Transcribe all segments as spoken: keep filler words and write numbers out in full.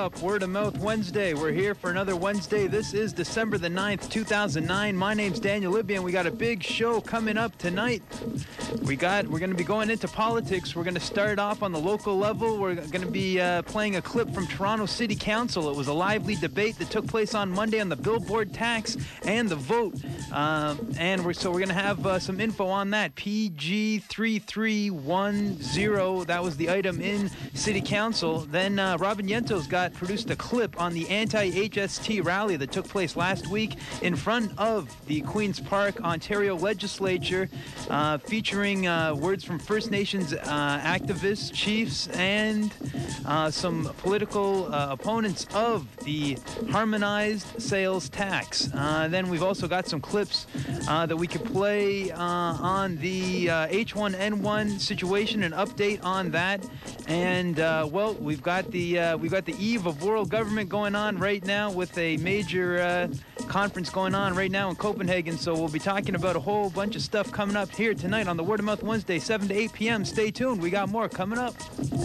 up? Word of Mouth Wednesday. We're here for another Wednesday. This is December the ninth, two thousand nine. My name's Daniel Libby, and we got a big show coming up tonight. We got, we're going to be going into politics. We're going to start off on the local level. We're going to be uh, playing a clip from Toronto City Council. It was a lively debate that took place on Monday on the billboard tax and the vote. Um, and we're, so we're going to have uh, some info on that. P G three three one zero, that was the item in City Council. Then uh, Robin Yento's got produced a clip on the anti-H S T rally that took place last week in front of the Queen's Park, Ontario legislature, uh, featuring uh, words from First Nations uh, activists, chiefs, and uh, some political uh, opponents of the harmonized sales tax. Uh, then we've also got some clips uh, that we could play uh, on the uh, H one N one situation, an update on that. And uh, well, we've got the uh, we've got the eve of world government going on right now with a major uh, conference going on right now in Copenhagen. So we'll be talking about a whole bunch of stuff coming up here tonight on the Word of Mouth Wednesday, seven to eight p.m. Stay tuned. We got more coming up.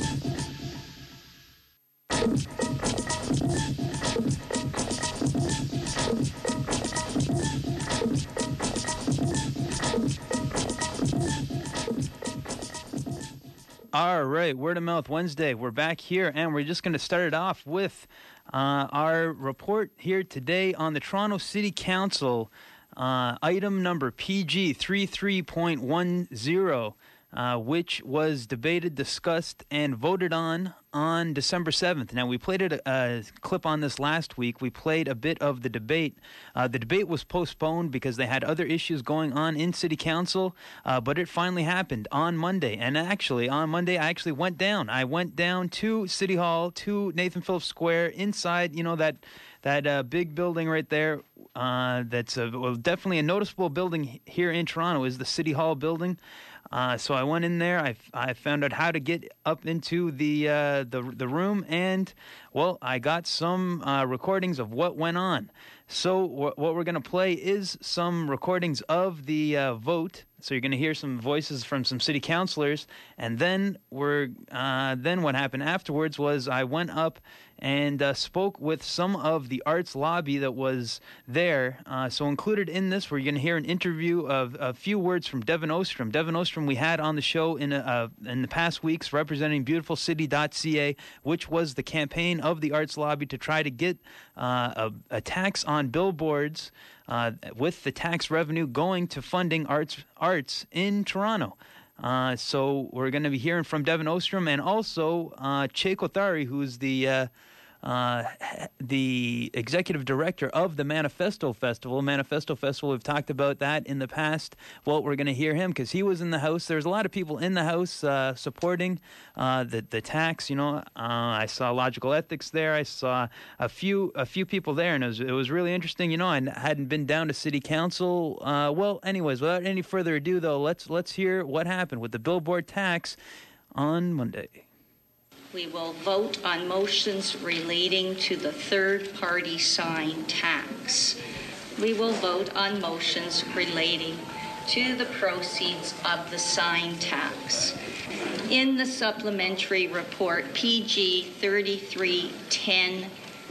All right, Word of Mouth Wednesday. We're back here, and we're just going to start it off with uh, our report here today on the Toronto City Council, uh, item number P G thirty-three point one zero, uh, which was debated, discussed, and voted on on December seventh. Now, we played a, a clip on this last week. We played a bit of the debate. Uh, the debate was postponed because they had other issues going on in City Council, uh, but it finally happened on Monday. And actually, on Monday, I actually went down. I went down to City Hall, to Nathan Phillips Square, inside, you know, that that uh, big building right there. Uh, that's a, well, definitely a noticeable building here in Toronto is the City Hall building. Uh, so I went in there. I, I found out how to get up into the uh, the the room, and well, I got some uh, recordings of what went on. So wh- what we're going to play is some recordings of the uh, vote. So you're going to hear some voices from some city councilors, and then we're uh, then what happened afterwards was I went up and uh, spoke with some of the arts lobby that was there. Uh, so included in this, we're going to hear an interview of a few words from Devin Ostrom. Devin Ostrom we had on the show in a, uh, in the past weeks representing beautiful city dot c a, which was the campaign of the arts lobby to try to get uh, a, a tax on billboards uh, with the tax revenue going to funding arts arts in Toronto. Uh, so we're going to be hearing from Devin Ostrom and also uh, Che Kothari, who's the uh, uh, the executive director of the Manifesto Festival. Manifesto Festival, we've talked about that in the past. Well, we're going to hear him because he was in the House. There's a lot of people in the House uh, supporting uh, the the tax. You know, uh, I saw Logical Ethics there. I saw a few a few people there, and it was it was really interesting. You know, I hadn't been down to City Council. Uh, well, anyways, without any further ado, though, let's let's hear what happened with the billboard tax on Monday. We will vote on motions relating to the third-party sign tax. We will vote on motions relating to the proceeds of the sign tax. In the supplementary report, P G thirty-three ten,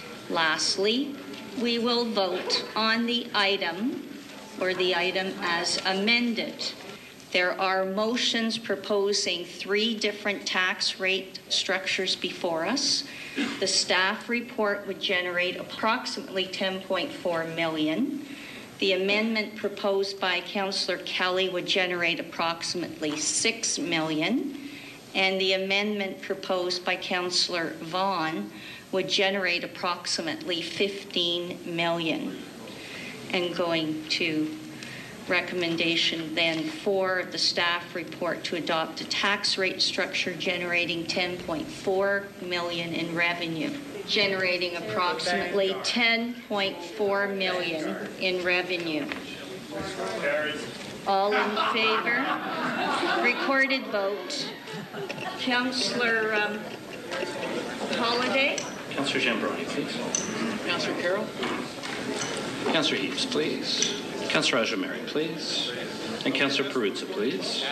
lastly, we will vote on the item or the item as amended. There are motions proposing three different tax rate structures before us. The staff report would generate approximately ten point four million. The amendment proposed by Councillor Kelly would generate approximately six million. And the amendment proposed by Councillor Vaughan would generate approximately fifteen million. And going to recommendation then for the staff report to adopt a tax rate structure generating ten point four million in revenue, generating approximately ten point four million in revenue. All in favor? Recorded vote. Councillor um, Holiday. Councillor Jambroni, please. Councillor Carroll. Councillor Heaps, please. Councillor Ajamari, please. And Councillor Perruzza, please.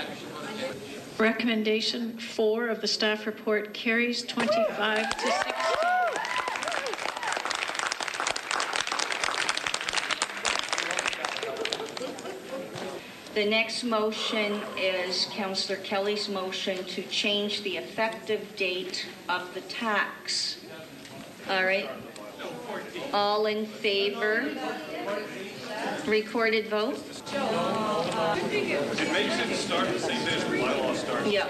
Recommendation four of the staff report carries twenty-five to sixteen. The next motion is Councillor Kelly's motion to change the effective date of the tax. All right. All in favor? Recorded vote? It makes it start the same day as the bylaw starts. Yeah.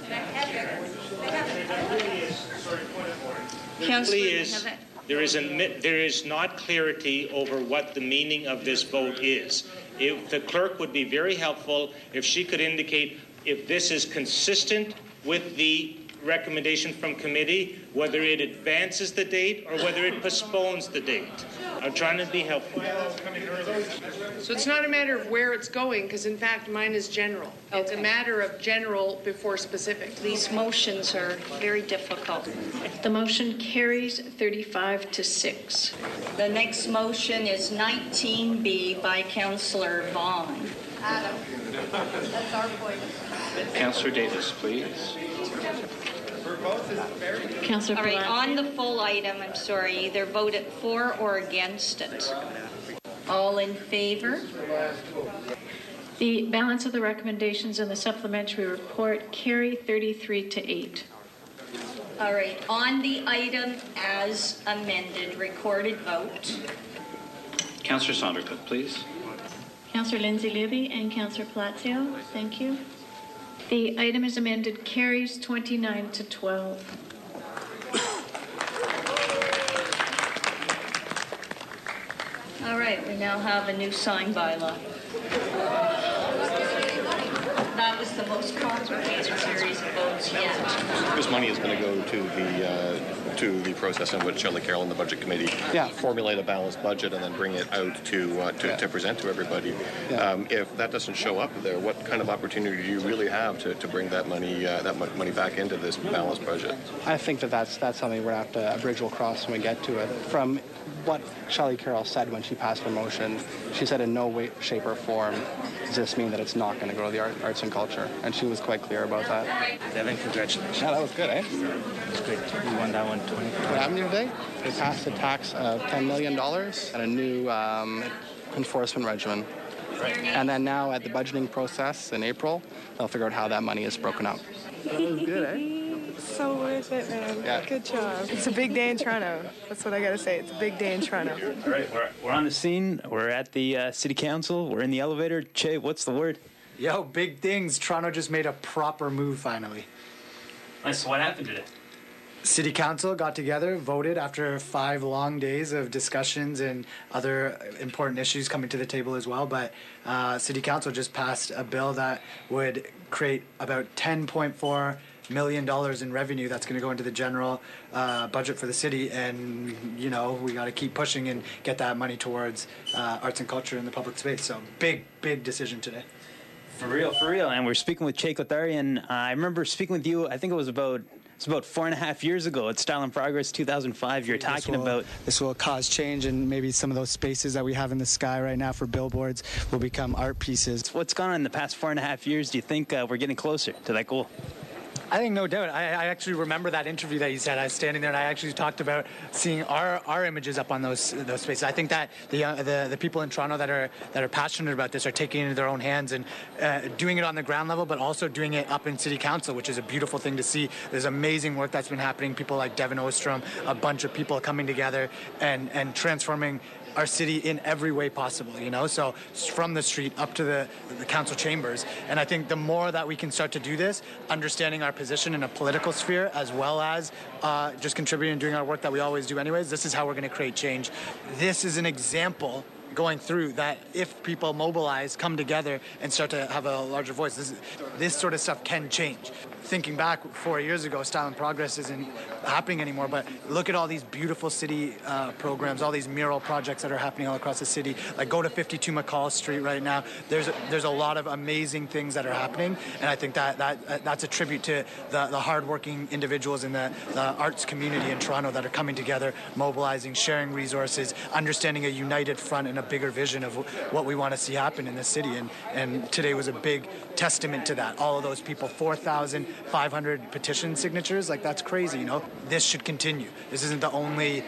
Councillor, is, there is a, there is not clarity over what the meaning of this vote is. If the clerk would be very helpful if she could indicate if this is consistent with the recommendation from committee, whether it advances the date or whether it postpones the date. I'm trying to be helpful. So it's not a matter of where it's going, because in fact mine is general. Okay. It's a matter of general before specific. These motions are very difficult. The motion carries thirty-five to six. The next motion is nineteen B by Councillor Vaughan. Adam, that's our point. Councillor Davis, please. Councillor All right, on the full item, I'm sorry, either vote it for or against it. All in favor? The balance of the recommendations in the supplementary report carry thirty-three to eight. All right, on the item as amended, recorded vote. Councillor Sondercook, please. Councillor Lindsay Levy and Councillor Palacio, thank you. The item is amended, carries twenty-nine to twelve. All right, we now have a new sign bylaw. That was the most complicated series of votes yet. This money is going to go to the uh, to the process in which Shelley Carroll and the Budget Committee yeah. formulate a balanced budget and then bring it out to uh, to, yeah. to present to everybody. Yeah. Um, if that doesn't show up there, what kind of opportunity do you really have to, to bring that money uh, that money back into this balanced budget? I think that that's that's something we're going to have to a bridge will cross when we get to it. From what Shelley Carroll said when she passed her motion, she said in no way, shape, or form does this mean that it's not going to go to the art, arts and culture, and she was quite clear about that. Devin, congratulations. Yeah, that was good, eh? It's great. You won that one twenty. What happened today? They passed a tax of ten million dollars and a new um, enforcement regimen. Right. And then now at the budgeting process in April, they'll figure out how that money is broken up. That was good, eh? So worth it, man. Yeah. Good job. It's a big day in Toronto. That's what I got to say. It's a big day in Toronto. All right, we're, we're on the scene. We're at the uh, City Council. We're in the elevator. Che, what's the word? Yo, big things. Toronto just made a proper move finally. Nice. So what happened today? City Council got together, voted after five long days of discussions and other important issues coming to the table as well. But uh, City Council just passed a bill that would create about ten point four million dollars in revenue that's going to go into the general uh, budget for the city, and you know we got to keep pushing and get that money towards uh, arts and culture in the public space. So big, big decision today. For real, for real. And we're speaking with Che Kotharian. Uh, I remember speaking with you. I think it was about it's about four and a half years ago at Style and Progress two thousand five. You're talking this will, about this will cause change, and maybe some of those spaces that we have in the sky right now for billboards will become art pieces. What's gone on in the past four and a half years? Do you think uh, we're getting closer to that goal? I think no doubt. I, I actually remember that interview that you said. I was standing there and I actually talked about seeing our, our images up on those those spaces. I think that the uh, the the people in Toronto that are that are passionate about this are taking it into their own hands and uh, doing it on the ground level, but also doing it up in City Council, which is a beautiful thing to see. There's amazing work that's been happening. People like Devin Ostrom, a bunch of people coming together and and transforming our city in every way possible, you know, so from the street up to the, the council chambers. And I think the more that we can start to do this, understanding our position in a political sphere as well as uh, just contributing and doing our work that we always do anyways, this is how we're going to create change. This is an example going through that if people mobilize, come together and start to have a larger voice, this, this sort of stuff can change. Thinking back four years ago, Style and Progress isn't happening anymore, but look at all these beautiful city uh, programs, all these mural projects that are happening all across the city. Like go to fifty-two McCall Street right now. There's a, there's a lot of amazing things that are happening, and I think that, that that's a tribute to the, the hardworking individuals in the, the arts community in Toronto that are coming together, mobilizing, sharing resources, understanding a united front and a bigger vision of what we want to see happen in this city. And, and today was a big testament to that. All of those people, four thousand five hundred petition signatures, like that's crazy, you know? This should continue. This isn't the only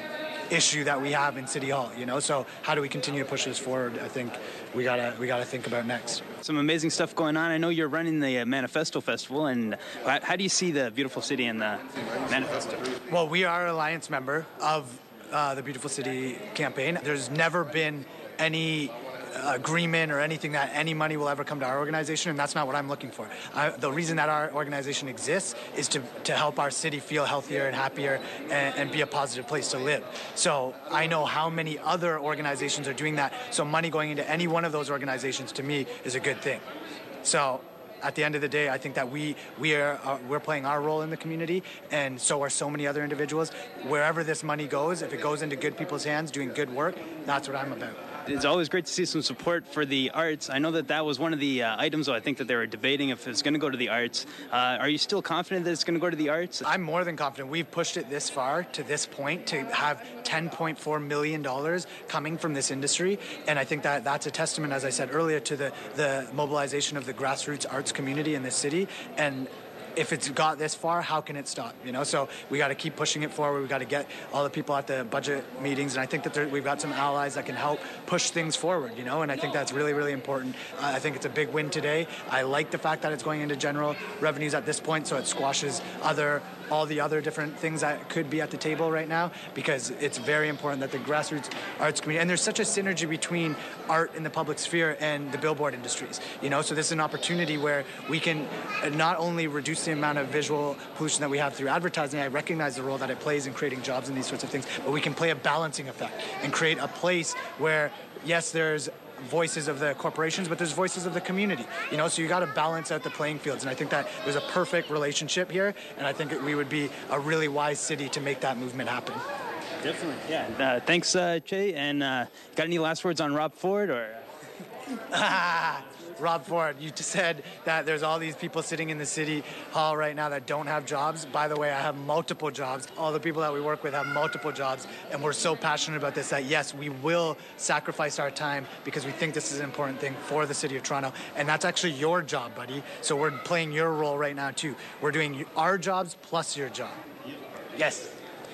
issue that we have in City Hall, you know? So how do we continue to push this forward? I think we gotta we gotta think about next. Some amazing stuff going on. I know you're running the uh, Manifesto Festival, and how, how do you see the beautiful city and the Manifesto? Well, we are an alliance member of uh, the Beautiful City campaign. There's never been any agreement or anything that any money will ever come to our organization, and that's not what I'm looking for. I, the reason that our organization exists is to, to help our city feel healthier and happier and, and be a positive place to live. So I know how many other organizations are doing that, so money going into any one of those organizations to me is a good thing. So at the end of the day, I think that we we are uh, we're playing our role in the community, and so are so many other individuals. Wherever this money goes, if it goes into good people's hands doing good work, that's what I'm about. It's always great to see some support for the arts. I know that that was one of the uh, items, though, I think that they were debating if it's going to go to the arts. Uh, are you still confident that it's going to go to the arts? I'm more than confident. We've pushed it this far to this point to have ten point four million dollars coming from this industry. And I think that that's a testament, as I said earlier, to the, the mobilization of the grassroots arts community in this city. And if it's got this far, how can it stop? You know, so we got to keep pushing it forward. We got to get all the people at the budget meetings, and I think that there, we've got some allies that can help push things forward. You know, and I think that's really, really important. Uh, I think it's a big win today. I like the fact that it's going into general revenues at this point, so it squashes other all the other different things that could be at the table right now, because it's very important that the grassroots arts community, and there's such a synergy between art in the public sphere and the billboard industries, you know, so this is an opportunity where we can not only reduce the amount of visual pollution that we have through advertising. I recognize the role that it plays in creating jobs and these sorts of things, but we can play a balancing effect and create a place where, yes, there's voices of the corporations, but there's voices of the community, you know, so you got to balance out the playing fields, and I think that there's a perfect relationship here, and I think we would be a really wise city to make that movement happen. Definitely, yeah. Uh, thanks, uh, Che, and uh, got any last words on Rob Ford, or? Rob Ford, you just said that there's all these people sitting in the city hall right now that don't have jobs. By the way, I have multiple jobs. All the people that we work with have multiple jobs, and we're so passionate about this that, yes, we will sacrifice our time because we think this is an important thing for the city of Toronto, and that's actually your job, buddy. So we're playing your role right now, too. We're doing our jobs plus your job. Yes.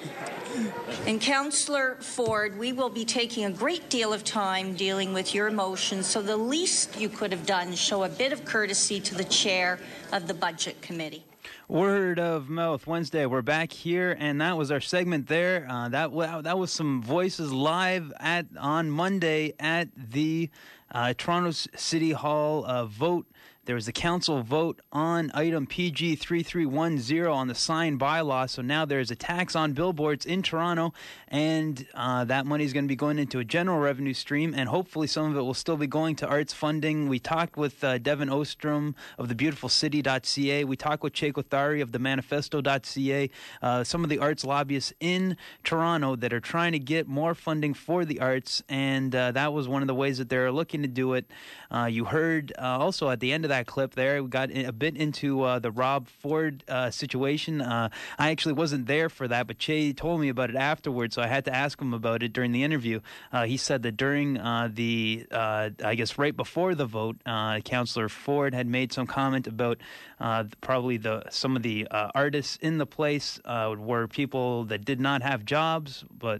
And Councillor Ford, we will be taking a great deal of time dealing with your motions, so the least you could have done is show a bit of courtesy to the chair of the Budget Committee. Word of Mouth Wednesday. We're back here, and that was our segment there. Uh, that that was some voices live at on Monday at the uh, Toronto City Hall uh, vote. There was the council vote on item P G three three one zero on the sign bylaw. So now there's a tax on billboards in Toronto, and uh, that money is going to be going into a general revenue stream, and hopefully some of it will still be going to arts funding. We talked with uh, Devin Ostrom of the beautiful city dot c a. We talked with Che Kothari of the manifesto dot c a, uh, some of the arts lobbyists in Toronto that are trying to get more funding for the arts, and uh, that was one of the ways that they're looking to do it. Uh, you heard uh, also at the end of that clip there, we got a bit into uh, the Rob Ford uh, situation. Uh, I actually wasn't there for that, but Che told me about it afterwards, so I had to ask him about it during the interview. Uh, he said that during uh, the, uh, I guess right before the vote, uh, Councillor Ford had made some comment about uh, probably the some of the uh, artists in the place uh, were people that did not have jobs, but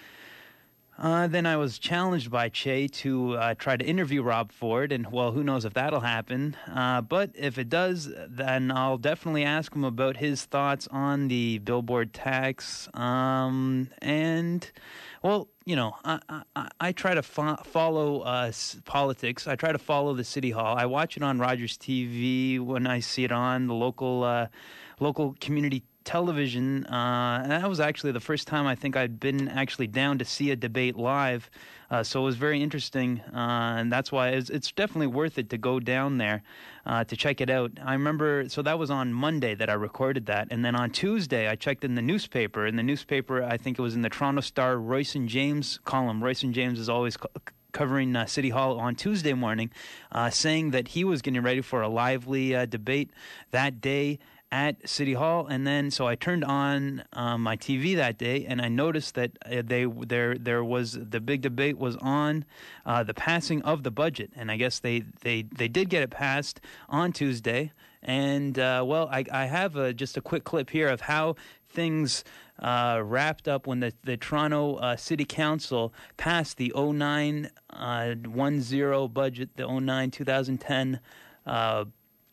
Uh, then I was challenged by Che to uh, try to interview Rob Ford, and, well, who knows if that'll happen. Uh, but if it does, then I'll definitely ask him about his thoughts on the billboard tax. Um, and, well, you know, I, I, I try to fo- follow uh, politics. I try to follow the City Hall. I watch it on Rogers T V when I see it on the local, uh, local community television, uh, and that was actually the first time I think I'd been actually down to see a debate live, uh, so it was very interesting, uh, and that's why it's, it's definitely worth it to go down there uh, to check it out. I remember, so that was on Monday that I recorded that, and then on Tuesday I checked in the newspaper. In the newspaper, I think it was in the Toronto Star Royson James column. Royson James is always co- covering uh, City Hall on Tuesday morning, uh, saying that he was getting ready for a lively uh, debate that day at City Hall. And then so I turned on um, my T V that day, and I noticed that uh, they there there was the big debate was on uh, the passing of the budget, and I guess they they they did get it passed on Tuesday. And uh, well, I I have a, just a quick clip here of how things uh, wrapped up when the, the Toronto uh, City Council passed the oh nine ten budget, the oh nine twenty ten uh,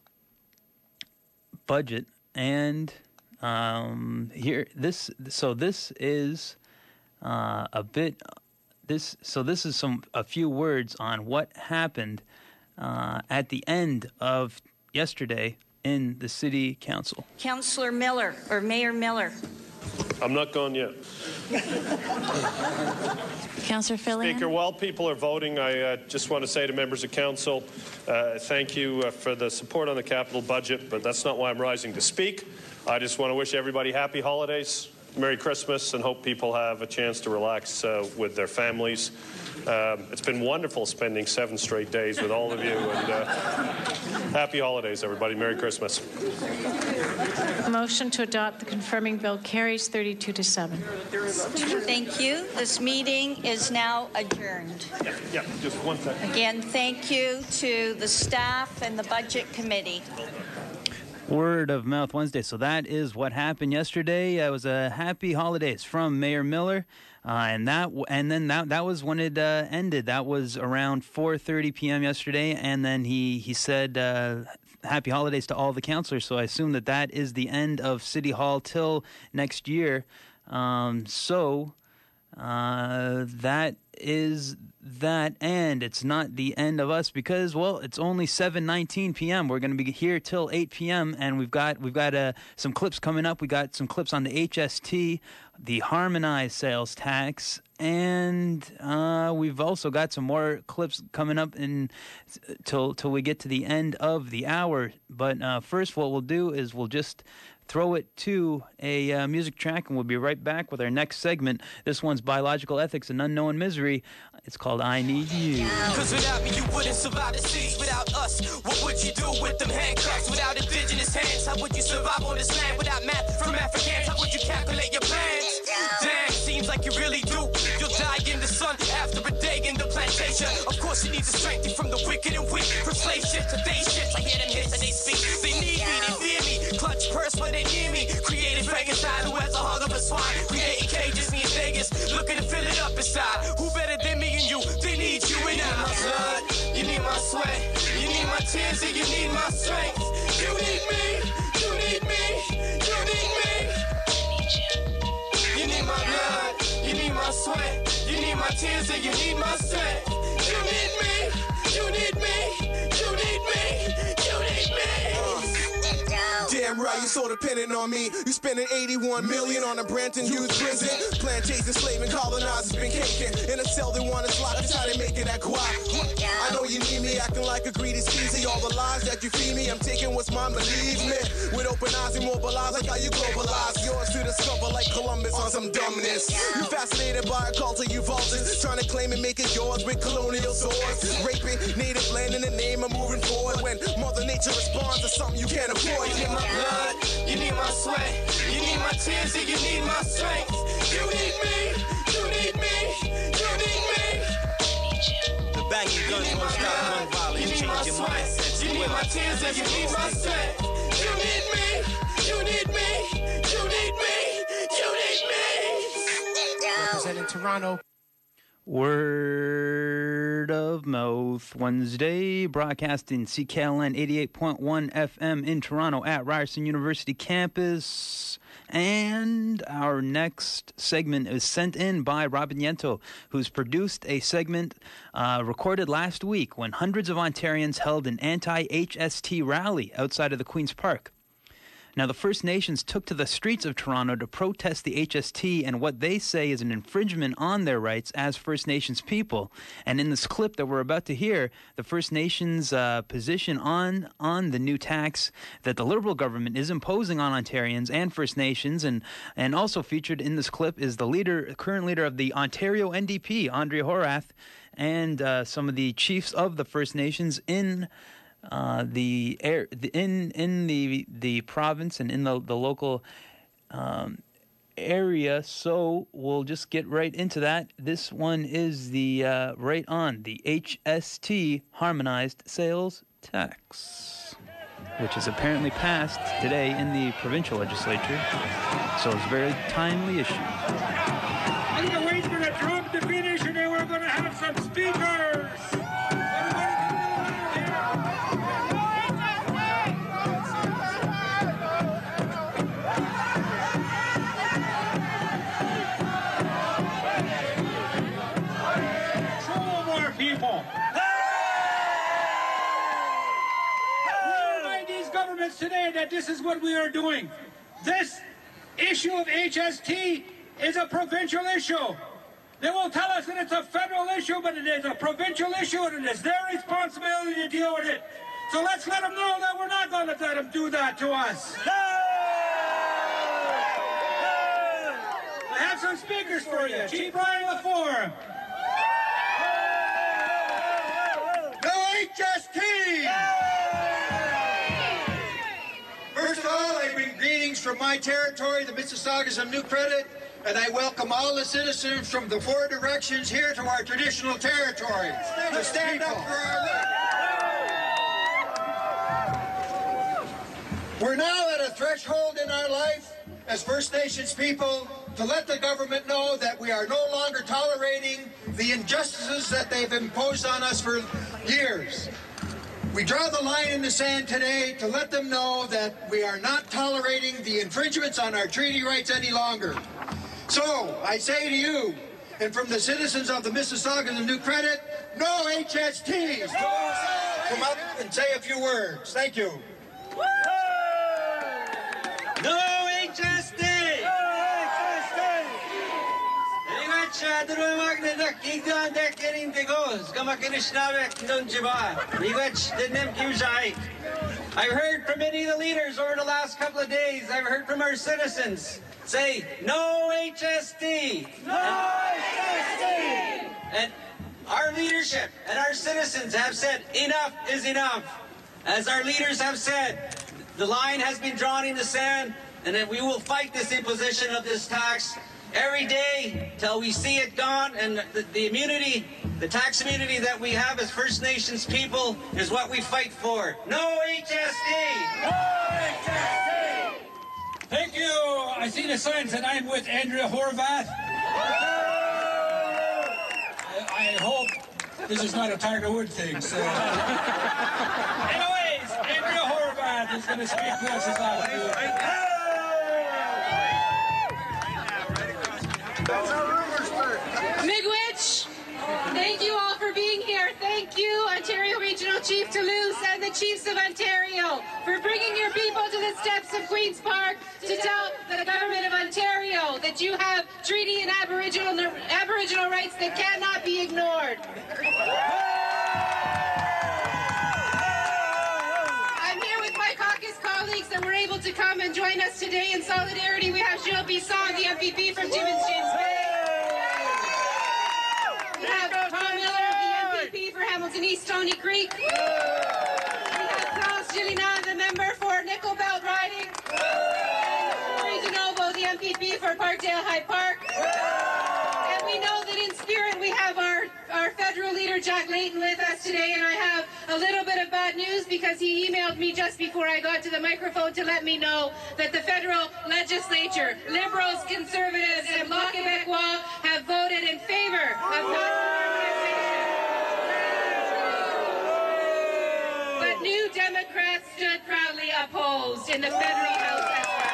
budget. And um, here, this, so this is uh, a bit, this, so this is some, a few words on what happened uh, at the end of yesterday in the City Council. Councillor Miller, or Mayor Miller. I'm not gone yet. Councillor Fillion. Speaker, while people are voting, I uh, just want to say to members of council, uh, thank you uh, for the support on the capital budget, but that's not why I'm rising to speak. I just want to wish everybody happy holidays, Merry Christmas, and hope people have a chance to relax uh, with their families. Um, it's been wonderful spending seven straight days with all of you, and uh, happy holidays, everybody. Merry Christmas. Motion to adopt the confirming bill carries thirty-two to seven. Thank you. This meeting is now adjourned. Yeah, yeah, just one second. Again, thank you to the staff and the Budget Committee. Word of Mouth Wednesday. So that is what happened yesterday. It was a happy holidays from Mayor Miller, uh, and that and then that that was when it uh, ended. That was around four thirty p.m. yesterday, and then he he said uh, happy holidays to all the councillors. So I assume that that is the end of City Hall till next year. Um, so uh, that is that, and it's not the end of us because, well, it's only seven nineteen p.m. We're going to be here till eight p.m. and we've got we've got uh, some clips coming up. We got some clips on the H S T, the harmonized sales tax, and uh, we've also got some more clips coming up in till till we get to the end of the hour. But uh, first, what we'll do is we'll just throw it to a uh, music track, and we'll be right back with our next segment. This one's Biological Ethics and Unknown Misery. It's called I Need You. Cause without me, you wouldn't survive the seas. Without us, what would you do with them handcuffs? Without indigenous hands, how would you survive on this land? Without math from Africans, how would you calculate your plans? Damn, seems like you really do. You'll die in the sun after a day in the plantation. Of course, you need to strengthen from the wicked and weak. From slave ships to day ships, I hear them hits and they speak. They need me, they fear me. Clutch purse when they near me. Created Frankenstein who has a heart of a swine. Creating cages, me in Vegas, looking to fill it up inside. Who better than me and you? They need you and I. My blood, you need my sweat, you need my tears and you need my strength. You need me, you need me, you need me. You need my blood, you need my sweat, you need my tears and you need my strength. You need me, you need me, you need me, you need me. Damn right, you so dependent on me. You spending eighty-one million on a Branton youth prison. Plantation slaving colonizers been caking. In a cell they want us locked, that's how they making that guap. I know you need me, acting like a greedy skeezy. All the lies that you feed me, I'm taking what's mine, believe me. With open eyes, immobilized like how you globalize. Yours to discover like Columbus on some dumbness. You fascinated by a culture you vultures, trying to claim and make it yours with colonial swords. Raping native land in the name of moving forward. When Mother Nature responds to something you can't afford. You need my blood, you need my sweat, you need my tears and you need my strength. You need me, you need me, you need me. The banging guns won't stop gun violence. You need my sweat, you need my tears and you need my strength. You need me, you need me, you need me, you need me. Representing Toronto. Word of Mouth Wednesday, broadcasting C K L N eighty-eight point one F M in Toronto at Ryerson University campus. And our next segment is sent in by Robin Yento, who's produced a segment uh, recorded last week when hundreds of Ontarians held an anti-H S T rally outside of the Queen's Park. Now, the First Nations took to the streets of Toronto to protest the H S T and what they say is an infringement on their rights as First Nations people. And in this clip that we're about to hear, the First Nations' uh, position on on the new tax that the Liberal government is imposing on Ontarians and First Nations, and and also featured in this clip is the leader, current leader of the Ontario N D P, Andrea Horath, and uh, some of the chiefs of the First Nations in Uh, the air the, in in the the province and in the the local um, area. So we'll just get right into that. This one is the uh, right on the H S T harmonized sales tax. which is apparently passed today in the provincial legislature. So it's a very timely issue. I think the weight's going to drop to finish, and then we're going to have some speakers. Control more people. We remind these governments today that this is what we are doing. This issue of H S T is a provincial issue. They will tell us that it's a federal issue, but it is a provincial issue, and it is their responsibility to deal with it. So let's let them know that we're not going to let them do that to us. I have some speakers for you. Chief Brian LaFour. No H S T! First of all, I bring greetings from my territory, the Mississaugas of New Credit, and I welcome all the citizens from the four directions here to our traditional territory to stand up for our rights. We're now at a threshold in our life as First Nations people to let the government know that we are no longer tolerating the injustices that they've imposed on us for years. We draw the line in the sand today to let them know that we are not tolerating the infringements on our treaty rights any longer. So, I say to you, and from the citizens of the Mississaugas of New Credit, no H S Ts! Come up and say a few words. Thank you. No H S T! I've heard from many of the leaders over the last couple of days. I've heard from our citizens say, no H S T! No H S T! And our leadership and our citizens have said, enough is enough. As our leaders have said, the line has been drawn in the sand, and that we will fight this imposition of this tax every day till we see it gone, and the, the immunity, the tax immunity that we have as First Nations people is what we fight for. No H S T! No H S T! Thank you. I see the signs that I'm with Andrea Horvath. I, I hope this is not a Tiger Woods thing. So. Anyways, Andrea Horvath is going to speak to us this afternoon. Miigwech, thank you all for being here. Thank you, Ontario Regional Chief Toulouse and the Chiefs of Ontario, for bringing your people to the steps of Queen's Park to tell the Government of Ontario that you have treaty and Aboriginal, Aboriginal rights that cannot be ignored. I'm here with my caucus colleagues that were able to come and join us today in solidarity. We have Gilles Bisson, the M P P from Timmins James Bay. We have Tom Miller, the M P P for Hamilton East Stony Creek. We have Charles Gillina, the member for Nickel Belt Riding. And Marie DeNovo, the M P P for Parkdale High Park. And we know that in spirit we have our, our federal leader, Jack Layton, with us today. And I have a little bit of bad news because he emailed me just before I got to the microphone to let me know that the federal legislature, Liberals, Conservatives, and Bloc Québécois have voted in favor of non-harmonization. But New Democrats stood proudly opposed in the federal House as well.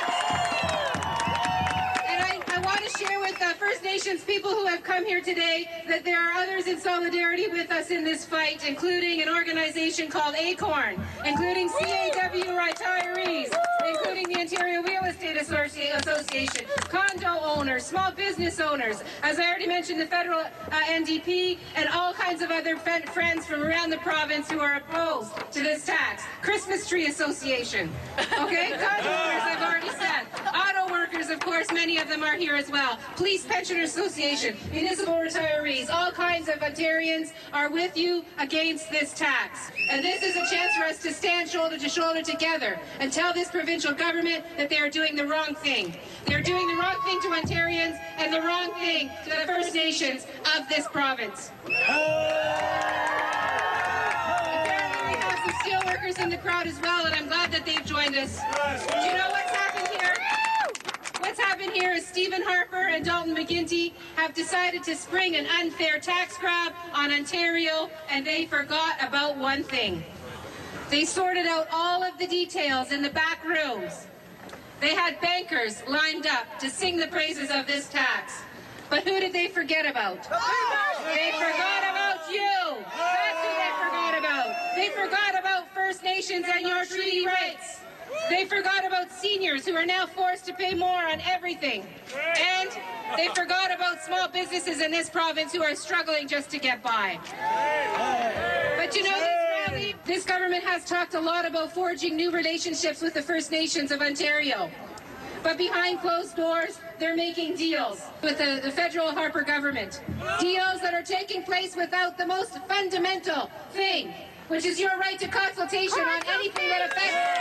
And I, I want to share with the First Nations people who have come here today that there are others in solidarity with us in this fight, including an organization called ACORN, including C A W retirees, including the Ontario Real Estate Association, condo owners, small business owners, as I already mentioned, the federal uh, N D P, and all kinds of other friends from around the province who are opposed to this tax. Christmas Tree Association, okay? Condo owners, I've already said. Auto workers, of course, many of them are here as well. Police Pensioner Association, municipal retirees, all kinds of Ontarians are with you against this tax. And this is a chance for us to stand shoulder to shoulder together and tell this provincial government that they are doing the wrong thing. They're doing the wrong thing to Ontarians and the wrong thing to the First Nations of this province. Apparently we have some steelworkers workers in the crowd as well, and I'm glad that they've joined us. Do you know what's happened here? What's happened here is Stephen Harper and Dalton McGuinty have decided to spring an unfair tax grab on Ontario, and they forgot about one thing. They sorted out all of the details in the back rooms. They had bankers lined up to sing the praises of this tax. But who did they forget about? They forgot about you. That's who they forgot about. They forgot about First Nations and your treaty rights. They forgot about seniors who are now forced to pay more on everything. And they forgot about small businesses in this province who are struggling just to get by. But you know, this rally, this government has talked a lot about forging new relationships with the First Nations of Ontario. But behind closed doors, they're making deals with the, the federal Harper government. Deals that are taking place without the most fundamental thing, which is your right to consultation on anything that affects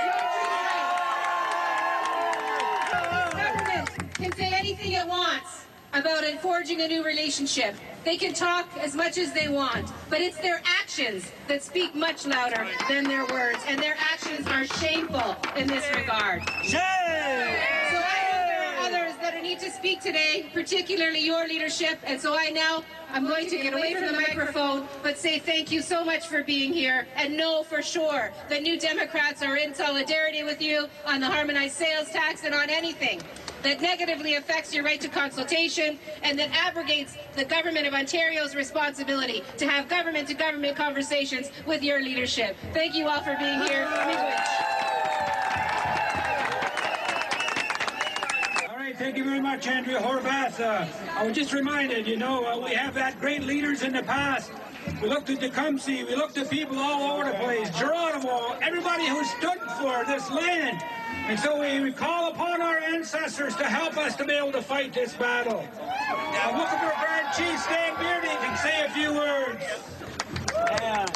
your treaty rights. The government can say anything it wants about it forging a new relationship. They can talk as much as they want, but it's their actions that speak much louder than their words, and their actions are shameful in this regard. Shame! So I know there are others that need to speak today, particularly your leadership, and so I now I'm going to get away from the microphone, but say thank you so much for being here, and know for sure that New Democrats are in solidarity with you on the harmonized sales tax and on anything that negatively affects your right to consultation and that abrogates the Government of Ontario's responsibility to have government-to-government conversations with your leadership. Thank you all for being here. All right, thank you very much, Andrea Horvath. Uh, I was just reminded, you know, uh, we have had great leaders in the past. We looked at Tecumseh, we looked at people all over the place, Geronimo, everybody who stood for this land. And so we call upon our ancestors to help us to be able to fight this battle. I'm looking for Grand Chief Stan Beardy to say a few words. Yeah.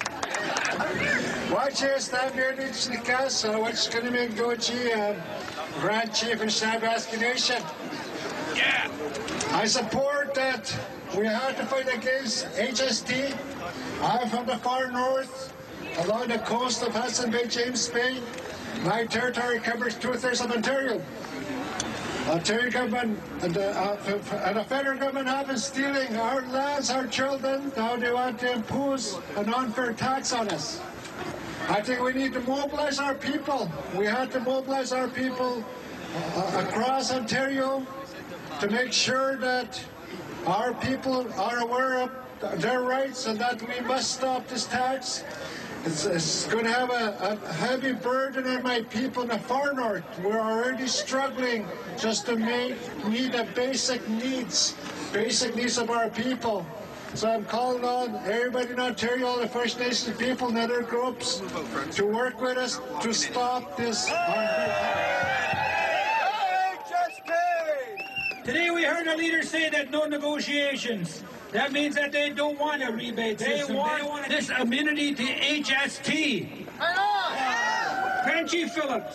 Watch here, Stan Beardy, Chikas, what's going to make Doji Grand Chief in Shabasky Nation. Yeah. I support that we have to fight against H S T. I'm from the far north, along the coast of Hudson Bay, James Bay. My territory covers two-thirds of Ontario. Ontario government and the, uh, and the federal government have been stealing our lands, our children. Now they want to impose an unfair tax on us. I think we need to mobilize our people. We have to mobilize our people uh, across Ontario to make sure that our people are aware of their rights and that we must stop this tax. It's, it's going to have a, a heavy burden on my people in the far north. We're already struggling just to make, meet the basic needs, basic needs of our people. So I'm calling on everybody in Ontario, all the First Nations people and other groups to work with us to stop this. Today we heard a leader say that no negotiations. That means that they don't want a rebate system. They want, they want this amenity to H S T. Grand Chief Phillips.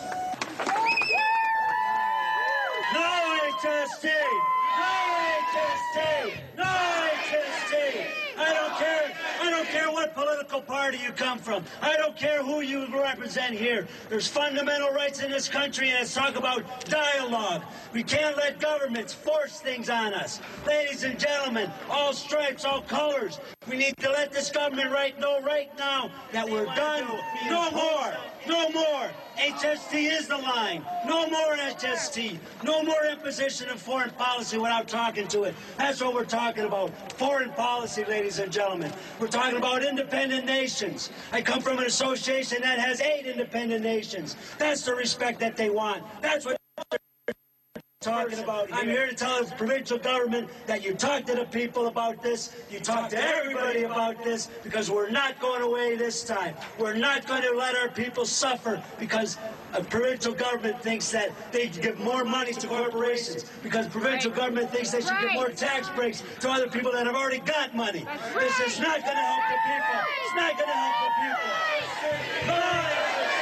No H S T! No H S T! No H S T! I don't care. I don't care what political party you come from. I don't care who you represent here. There's fundamental rights in this country, and let's talk about dialogue. We can't let governments force things on us. Ladies and gentlemen, all stripes, all colors. We need to let this government right know right now that we're done. No more. No more. H S T is the line. No more H S T. No more imposition of foreign policy without talking to it. That's what we're talking about. Foreign policy, ladies and gentlemen. We're talking about independent nations. I come from an association that has eight independent nations. That's the respect that they want. That's what talking about here. I'm here to tell the provincial government that you talk to the people about this, you talk to everybody about this, because we're not going away this time. We're not going to let our people suffer because a provincial government thinks that they give more money to corporations, because provincial right. government thinks they should right. give more tax breaks to other people that have already got money. Right. This is not going to help the people. It's not going to help the people. Bye.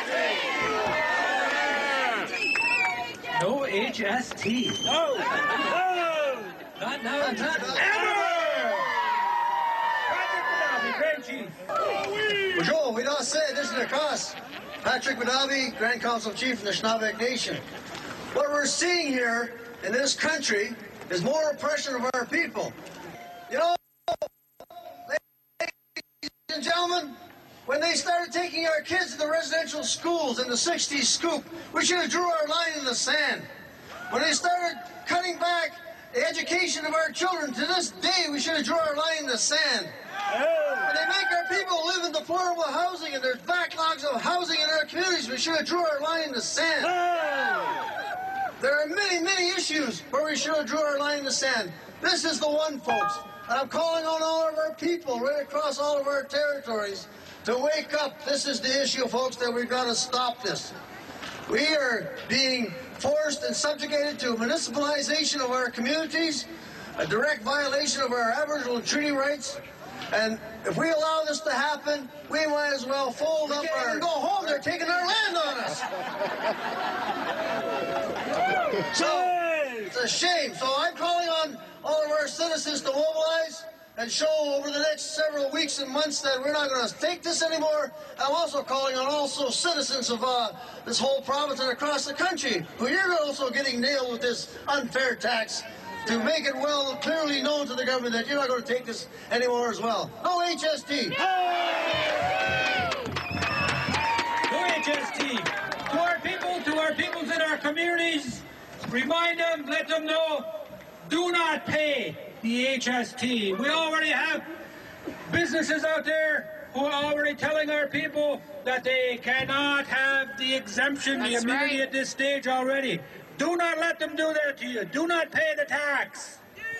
No H S T. No. No. Not now. Not ever. Grand Chief. Joe, we don't say this is the cost. Patrick Madavi, Grand Council Chief of the Shnavek Nation. What we're seeing here in this country is more oppression of our people. You know, ladies and gentlemen, when they started taking our kids to the residential schools in the sixties scoop, we should have drew our line in the sand. When they started cutting back the education of our children, to this day, we should have drawn our line in the sand. When they make our people live in deplorable housing and there's backlogs of housing in our communities, we should have drawn our line in the sand. There are many, many issues where we should have drawn our line in the sand. This is the one, folks. And I'm calling on all of our people right across all of our territories to wake up. This is the issue, folks, that we've got to stop this. We are being forced and subjugated to a municipalization of our communities, a direct violation of our Aboriginal and treaty rights. And if we allow this to happen, we might as well fold up our... and go home. They're taking our land on us. So, it's a shame. So I'm calling on all of our citizens to mobilize and show over the next several weeks and months that we're not going to take this anymore. I'm also calling on also citizens of uh, this whole province and across the country who you're also getting nailed with this unfair tax, to make it well clearly known to the government that you're not going to take this anymore as well. No H S T. No H S T. To our people, to our peoples in our communities, remind them, let them know, do not pay the H S T. We already have businesses out there who are already telling our people that they cannot have the exemption, That's the immunity right. at this stage already. Do not let them do that to you. Do not pay the tax.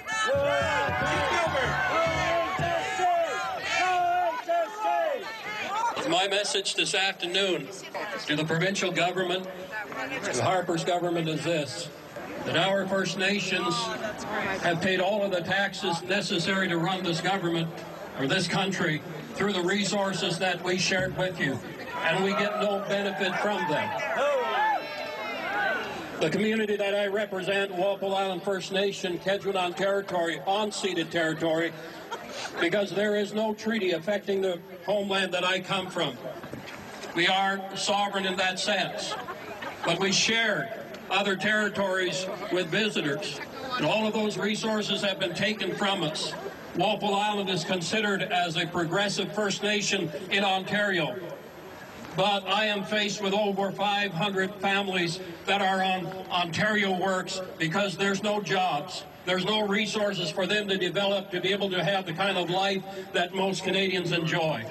My message this afternoon to the provincial government, to Harper's government, is this: that our First Nations have paid all of the taxes necessary to run this government, or this country, through the resources that we shared with you, and we get no benefit from them. The community that I represent, Walpole Island First Nation, Kedgewoon Territory, unceded territory, because there is no treaty affecting the homeland that I come from. We are sovereign in that sense, but we share other territories with visitors, and all of those resources have been taken from us. Walpole Island is considered as a progressive First Nation in Ontario, but I am faced with over five hundred families that are on Ontario Works because there's no jobs. There's no resources for them to develop to be able to have the kind of life that most Canadians enjoy.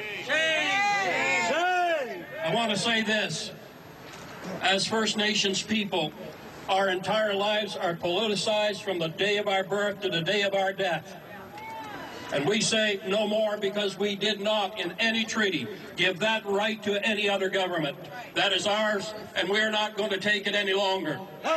I want to say this. As First Nations people, our entire lives are politicized from the day of our birth to the day of our death. And we say no more because we did not, in any treaty, give that right to any other government. That is ours, and we're not going to take it any longer.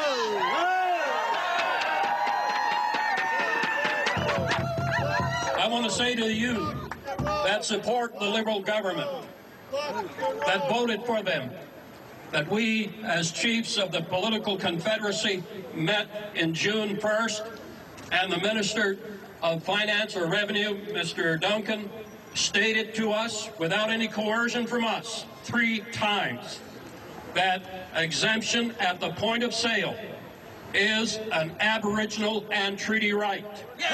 I want to say to you that support the Liberal government, that voted for them, that we, as chiefs of the political confederacy, met in June first, and the Minister of Finance or Revenue, Mister Duncan, stated to us, without any coercion from us, three times, that exemption at the point of sale is an Aboriginal and treaty right.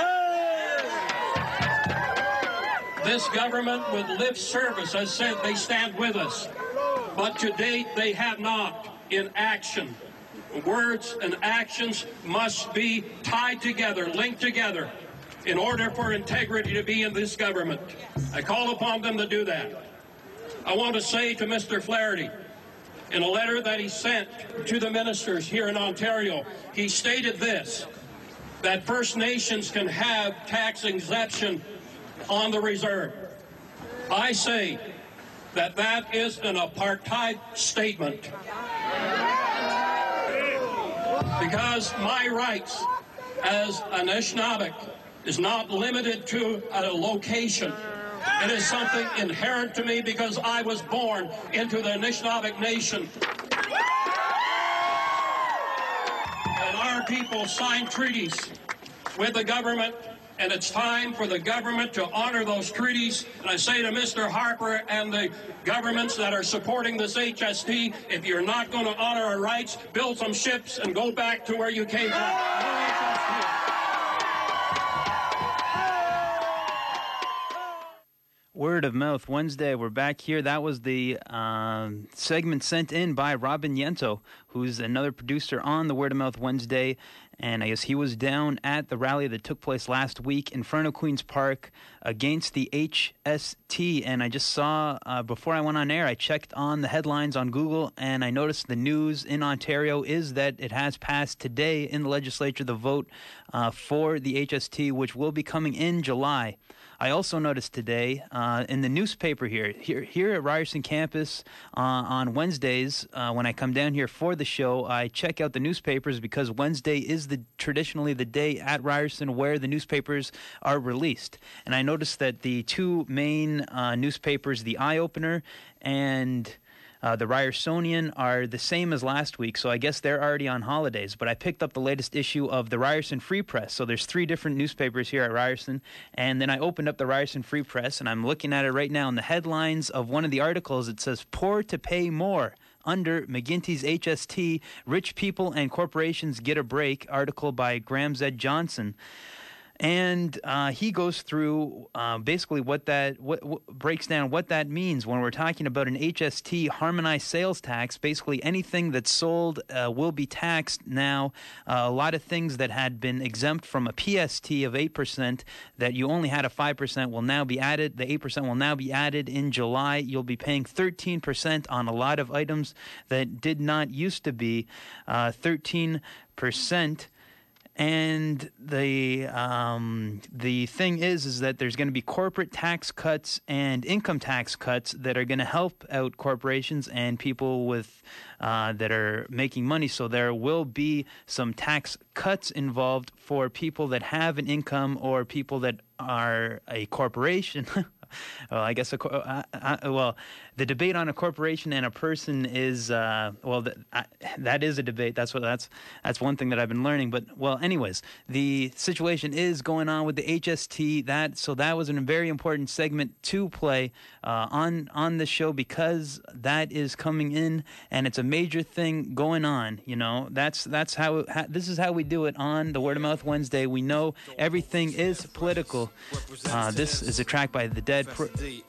This government, with lip service, has said they stand with us, but to date they have not in action. Words and actions must be tied together, linked together, in order for integrity to be in this government. I call upon them to do that. I want to say to Mister Flaherty, in a letter that he sent to the ministers here in Ontario, he stated this, that First Nations can have tax exemption on the reserve. I say that that is an apartheid statement, because my rights as an Anishinaabe is not limited to a location. It is something inherent to me because I was born into the Anishinaabe Nation. And our people signed treaties with the government and it's time for the government to honor those treaties. And I say to Mister Harper and the governments that are supporting this H S T, if you're not going to honor our rights, build some ships and go back to where you came from. No H S T. Word of Mouth Wednesday. We're back here. That was the um, segment sent in by Robin Yento, who's another producer on the Word of Mouth Wednesday. And I guess he was down at the rally that took place last week in front of Queen's Park against the H S T. And I just saw, uh, before I went on air, I checked on the headlines on Google, and I noticed the news in Ontario is that it has passed today in the legislature, the vote uh, for the H S T, which will be coming in July. I also noticed today uh, in the newspaper here, here, here at Ryerson campus uh, on Wednesdays, uh, when I come down here for the show, I check out the newspapers because Wednesday is the traditionally the day at Ryerson where the newspapers are released. And I noticed that the two main uh, newspapers, the Eye Opener and Uh, the Ryersonian, are the same as last week, so I guess they're already on holidays. But I picked up the latest issue of the Ryerson Free Press. So there's three different newspapers here at Ryerson. And then I opened up the Ryerson Free Press, and I'm looking at it right now. In the headlines of one of the articles, it says, "Poor to pay more. Under McGuinty's H S T, rich people and corporations get a break." Article by Graham Z. Johnson. And uh, he goes through uh, basically what that what, what breaks down what that means when we're talking about an H S T harmonized sales tax. Basically, anything that's sold uh, will be taxed now. Uh, a lot of things that had been exempt from a P S T of eight percent that you only had a five percent will now be added. The eight percent will now be added in July. You'll be paying thirteen percent on a lot of items that did not used to be uh, thirteen percent. And the um, the thing is, is that there's going to be corporate tax cuts and income tax cuts that are going to help out corporations and people with uh, that are making money. So there will be some tax cuts involved for people that have an income or people that are a corporation. Well, I guess a, uh, uh, well, the debate on a corporation and a person is uh, well, th- uh, that is a debate. That's what that's that's one thing that I've been learning. But well, anyways, the situation is going on with the H S T. That so that was a very important segment to play uh, on on the show because that is coming in and it's a major thing going on. You know, that's that's how, how this is how we do it on the Word of Mouth Wednesday. We know everything is political. Uh, this is a track by The Dead. Pro- the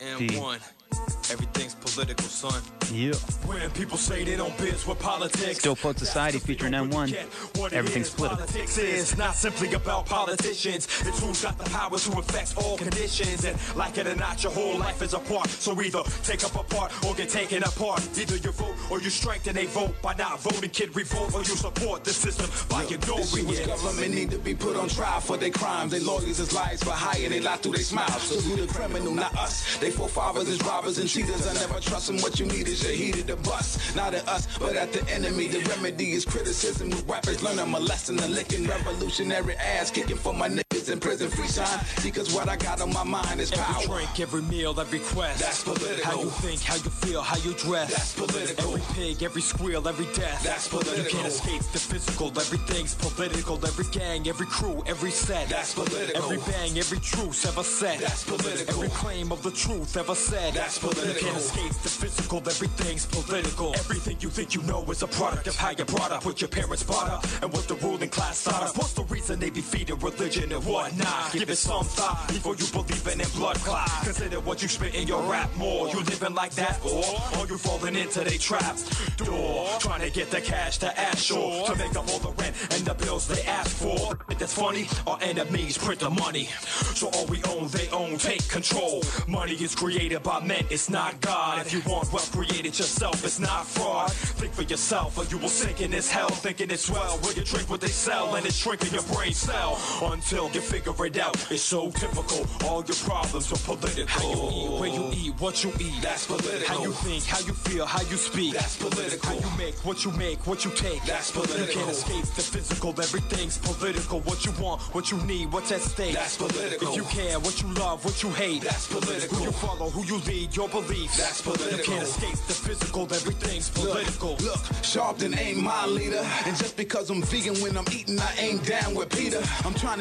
Everything's political, son. Yeah. When people say they don't biz with politics, Still Float Society featuring M one. Everything's political. Politics is not simply about politicians. It's who's got the power to affect all conditions. And like it or not, your whole life is a part. So either take up a part or get taken apart. Either you vote or you strengthen a vote. By not voting, kid, revolt, or you support the system by ignoring it. Government need to be put on trial for their crimes. They lawyers is liars for hire. They lie through their smiles. So you the criminal, not us. They forefathers is robbers and cheaters. I never trust them. What you need is your heated the bus. Not at us, but at the enemy. The remedy is criticism. With rappers learn them a lesson. A licking revolutionary ass kicking for my niggas in prison. Free sign. Because what I got on my mind is power. Every drink, every meal, every quest. That's political. How you think, how you feel, how you dress. That's political. Every pig, every squeal, every death. That's political. You can't escape the physical. Everything's political. Every gang, every crew, every set. That's political. Every bang, every truce ever said. That's political. Every claim of the truth ever said. That's political. You can't escape the physical. Everything's political. Everything you think you know is a product of how you brought up, what your parents brought up, and what the ruling class thought of. What's the reason they be feeding religion and whatnot? Give it some thought before you believing in blood clot. Consider what you spit in your rap more. You living like that, or are you falling into they trap door? Trying to get the cash to ask sure to make up all the rent and the bills they ask for. That's funny. Our enemies print the money, so all we own they own. Take control. Money is created by men. It's not God. If you want wealth, create it yourself. It's not fraud. Think for yourself, or you will sink in this hell. Thinking it's well, where you drink what they sell, and it's shrinking your brain cell until you figure it out. It's so typical. All your problems are political. How you eat, where you eat, what you eat. That's political. How you think, how you feel, how you speak. That's political. How you make, what you make, what you take. That's political. You can't escape the physical. Everything's political. What you want, what you need, what's at stake. That's political. If you care, what you love, what you hate. That's political. Who you follow, who you lead, your beliefs. That's political. You can't escape the physical. Everything's political. Look, look, Sharpton ain't my leader. And just because I'm vegan when I'm eating, I ain't down with Peter. I'm trying to do a record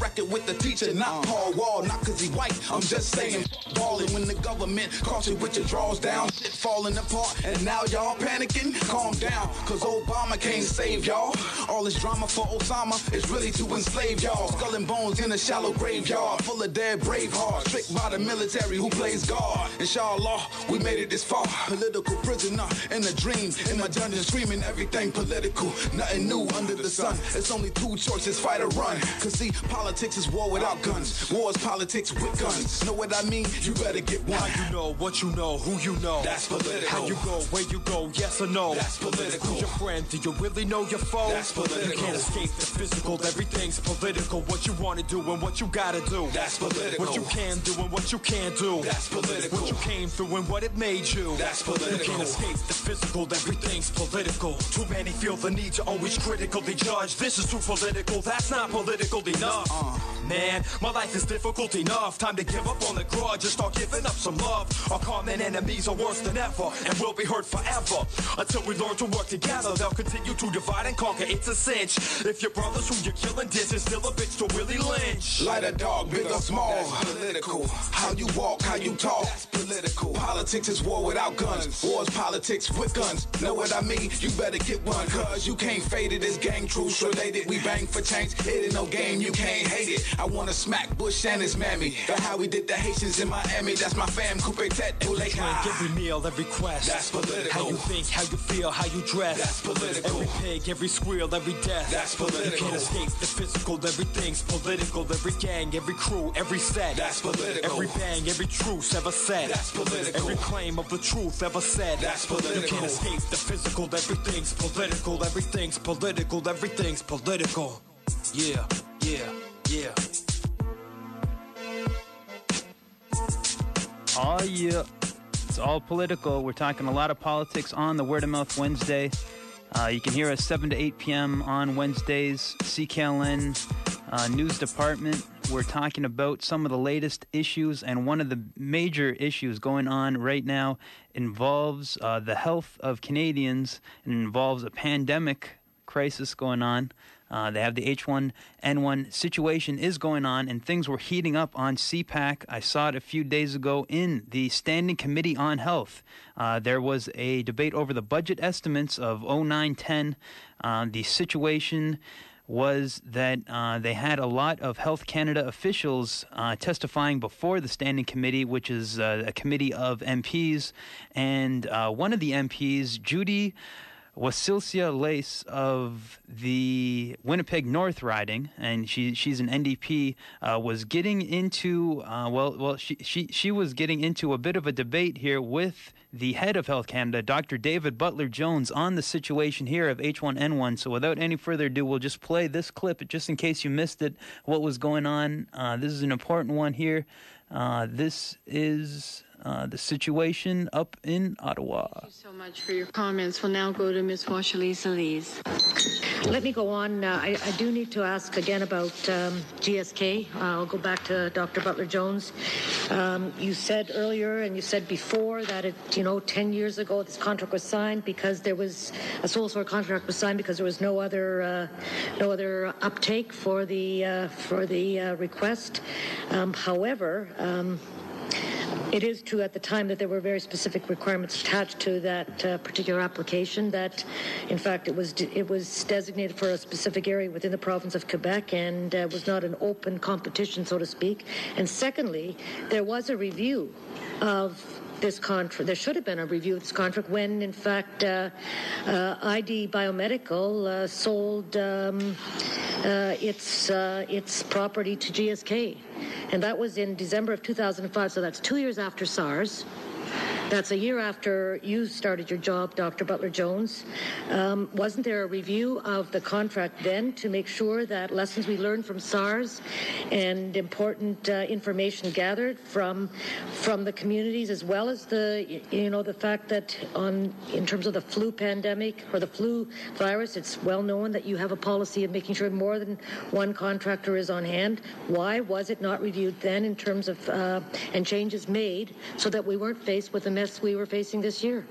record with the teacher, not Paul Wall, not cause he white. I'm just saying, balling when the government cross you with your drawers down, shit falling apart, and now y'all panicking. Calm down, cause Obama can't save y'all. All this drama for Osama is really to enslave y'all. Skull and bones in a shallow graveyard, full of dead brave hearts, tricked by the military who plays God. Inshallah, we made it this far. Political prisoner in a dream, in my dungeon screaming everything political. Nothing new under the sun. It's only two choices, fight or run. Cause see, politics is war without guns. War is politics with guns. Know what I mean? You better get one. How you know what you know, who you know. That's political. How you go, where you go, yes or no. That's political. Who's your friend? Do you really know your foe? That's political. You can't escape the physical, everything's political. What you wanna do and what you gotta do. That's political. What you can do and what you can't do. That's political. What you came through and what it made you. That's political. You can't escape the physical, everything's political. Too many feel the need to always critically judge. This is too political, that's not political enough. Uh. Man, my life is difficult enough. Time to give up on the grudge and start giving up some love. Our common enemies are worse than ever and will be hurt forever. Until we learn to work together, they'll continue to divide and conquer. It's a cinch. If your brothers who you're killing diss is still a bitch to Willie Lynch. Light a dog, big or small. That's political. How you walk, how you talk. That's political. Politics is war without guns. War is politics with guns. Know what I mean? You better get one. Cause you can't fade it. It's gang truths related. We bang for change. It ain't no game. You can't hate it. I wanna smack Bush and his mammy. That's how we did the Haitians in Miami. That's my fam. Coupe tete. Every drink, every meal, every quest. That's political. How you think, how you feel, how you dress. That's political. Every pig, every squeal, every death. That's political. You can't escape the physical. Everything's political. Every gang, every crew, every set. That's political. Every bang, every truce ever said. That's political. Every claim of the truth ever said. That's political. You can't escape the physical. Everything's political. Everything's political. Everything's political. Yeah, yeah, yeah. Oh, yeah. It's all political. We're talking a lot of politics on the Word of Mouth Wednesday. Uh, you can hear us seven to eight p.m. on Wednesdays. C K L N uh, News Department. We're talking about some of the latest issues, and one of the major issues going on right now involves uh, the health of Canadians, and involves a pandemic crisis going on. Uh, they have the H one N one situation is going on, and things were heating up on C PAC. I saw it a few days ago in the Standing Committee on Health. Uh, there was a debate over the budget estimates of oh nine ten. Uh, the situation was that uh, they had a lot of Health Canada officials uh, testifying before the Standing Committee, which is uh, a committee of M Ps, and uh, one of the M Ps, Judy Wasilcia Lace of the Winnipeg North riding, and she she's an N D P, uh, was getting into uh, well well she, she she was getting into a bit of a debate here with the head of Health Canada, Doctor David Butler Jones, on the situation here of H one N one. So without any further ado, we'll just play this clip just in case you missed it, what was going on. Uh, this is an important one here. Uh, this is uh, the situation up in Ottawa. Thank you so much for your comments. We'll now go to Miz Washalisa Lees. Let me go on. Uh, I, I do need to ask again about um, G S K. Uh, I'll go back to Doctor Butler Jones. Um, you said earlier, and you said before, that it, you know, ten years ago this contract was signed because there was a sole source contract was signed because there was no other uh, no other uptake for the uh, for the uh, request. Um, however. Um, It is true at the time that there were very specific requirements attached to that uh, particular application, that in fact it was it was designated for a specific area within the province of Quebec and uh, was not an open competition, so to speak. And secondly, there was a review of this contract. There should have been a review of this contract when, in fact, uh, uh, I D Biomedical uh, sold um, uh, its uh, its property to G S K, and that was in December of two thousand five. So that's two years after SARS. That's a year after you started your job, Doctor Butler Jones. Um, wasn't there a review of the contract then to make sure that lessons we learned from SARS and important uh, information gathered from from the communities, as well as the you know the fact that on in terms of the flu pandemic or the flu virus, it's well known that you have a policy of making sure more than one contractor is on hand. Why was it not reviewed then in terms of uh, and changes made so that we weren't faced with the we were facing this year?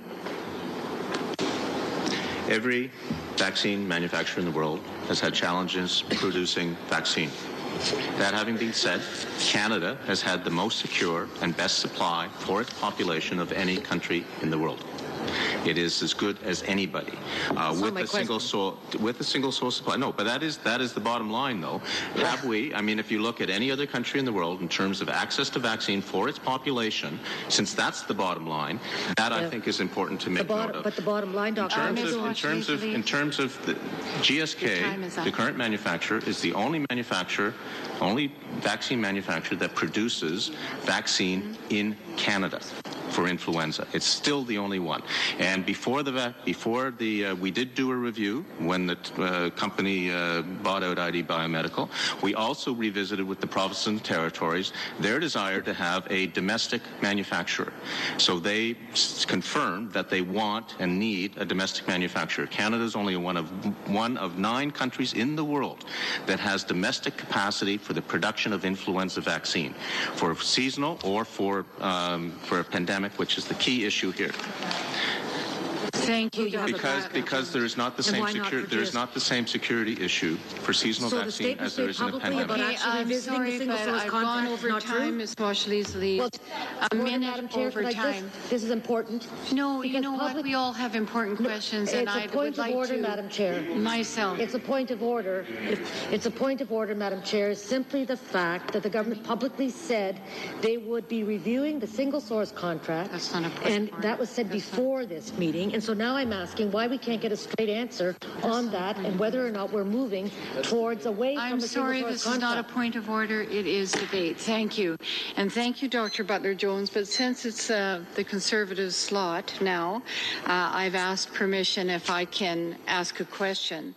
Every vaccine manufacturer in the world has had challenges producing vaccine. That having been said, Canada has had the most secure and best supply for its population of any country in the world. It is as good as anybody uh, with a single source with a single source supply. No, but that is that is the bottom line, though. Yeah. Have we? I mean, if you look at any other country in the world in terms of access to vaccine for its population, since that's the bottom line, that yeah. I think is important to make bottom, note of. But the bottom line, Doctor In terms of in terms of in terms of the G S K, the current manufacturer is the only manufacturer, only vaccine manufacturer that produces vaccine mm-hmm. in Canada for influenza. It's still the only one. And before the before the uh, we did do a review when the uh, company uh, bought out I D Biomedical. We also revisited with the provinces and territories their desire to have a domestic manufacturer. So they s- confirmed that they want and need a domestic manufacturer. Canada is only one of one of nine countries in the world that has domestic capacity for the production of influenza vaccine, for seasonal or for um, for a pandemic, which is the key issue here. Thank you. you because because there is not the same security there is not the same security issue for seasonal so vaccine as there is in a pandemic. Okay, I'm sorry, but I've gone over time, Miz Washalees leave. Well, a minute over time. Just, this is important. No, you know public, what? We all have important questions, no, and I would like order, to. Madam Chair. Myself. It's a point of order. It's a point of order, Madam Chair. Simply the fact that the government publicly said they would be reviewing the single source contract. That's not a point And of order. that was said That's before not. this meeting, and so now I'm asking why we can't get a straight answer on that and whether or not we're moving towards away from I'm the sorry, single this source is not a contract. point of order. It is debate. Thank you. And thank you, Doctor Butler-Jones. But since it's uh, the Conservative slot now, uh, I've asked permission if I can ask a question.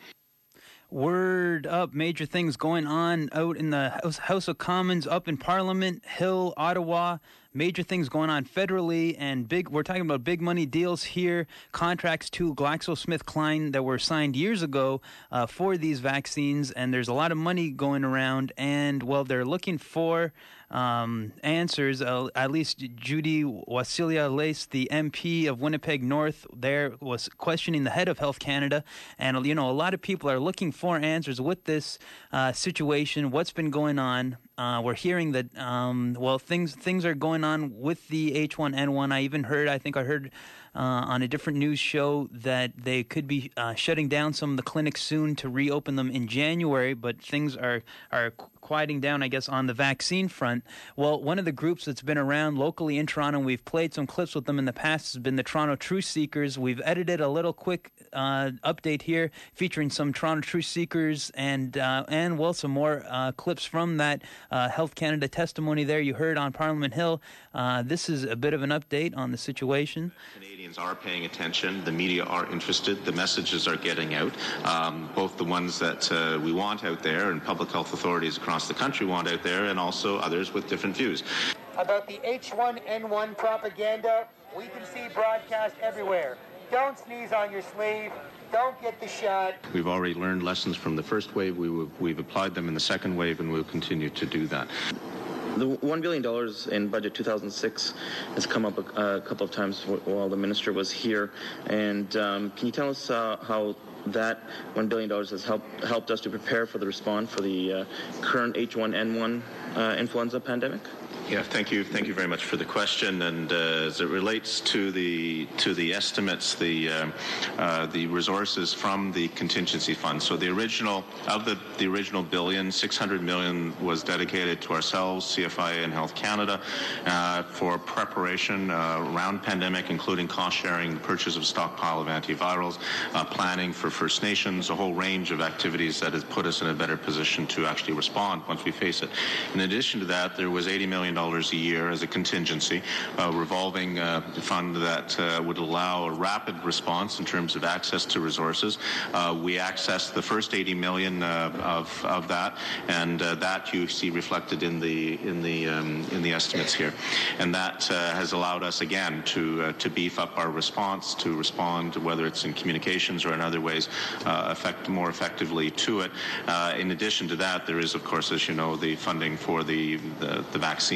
Word up, major things going on out in the House, House of Commons, up in Parliament Hill, Ottawa. Major things going on federally and big. We're talking about big money deals here. Contracts to GlaxoSmithKline that were signed years ago uh, for these vaccines, and there's a lot of money going around. And well, they're looking for um, answers. Uh, at least Judy Wasilia-Lace, the M P of Winnipeg North, there was questioning the head of Health Canada, and you know a lot of people are looking for answers with this uh, situation. What's been going on? Uh, we're hearing that, um, well, things things are going on with the H one N one. I even heard, I think I heard uh, on a different news show that they could be uh, shutting down some of the clinics soon to reopen them in January, but things are, are quieting down, I guess, on the vaccine front. Well, one of the groups that's been around locally in Toronto, and we've played some clips with them in the past, has been the Toronto Truth Seekers. We've edited a little quick uh, update here featuring some Toronto Truth Seekers and, uh, and well, some more uh, clips from that Uh, Health Canada testimony there you heard on Parliament Hill. Uh, this is a bit of an update on the situation. Canadians are paying attention. The media are interested. The messages are getting out, um, both the ones that uh, we want out there and public health authorities across the country want out there, and also others with different views. About the H one N one propaganda, we can see broadcast everywhere. Don't sneeze on your sleeve. Don't get the shot. We've already learned lessons from the first wave. We will, we've applied them in the second wave, and we'll continue to do that. The one billion dollars in budget two thousand six has come up a, a couple of times while the minister was here. And um, can you tell us uh, how that one billion dollars has helped helped us to prepare for the response for the uh, current H one N one uh, influenza pandemic? Yeah, thank you. Thank you very much for the question. And uh, as it relates to the to the estimates, the uh, uh, the resources from the contingency fund. So the original of the the original billion, six hundred million was dedicated to ourselves, C F I A, and Health Canada uh, for preparation uh, around pandemic, including cost sharing, the purchase of stockpile of antivirals, uh, planning for First Nations, a whole range of activities that has put us in a better position to actually respond once we face it. In addition to that, there was eighty million dollars a year as a contingency, a revolving uh, fund that uh, would allow a rapid response in terms of access to resources. Uh, we accessed the first eighty million uh, of of that, and uh, that you see reflected in the in the um, in the estimates here, and that uh, has allowed us again to uh, to beef up our response, to respond, whether it's in communications or in other ways, uh, effect more effectively to it. Uh, in addition to that, there is, of course, as you know, the funding for the the, the vaccine